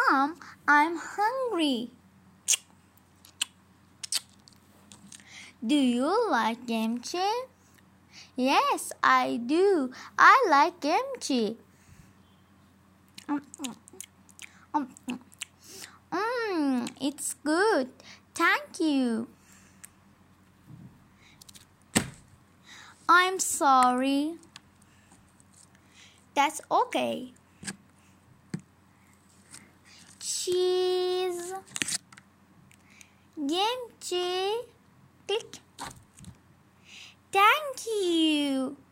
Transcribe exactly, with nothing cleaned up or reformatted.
Mom, I'm hungry. Do you like kimchi? Yes, I do. I like kimchi. Mmm, it's good. Thank you. I'm sorry. That's okay. Cheese. Kimchi. Click. Thank you.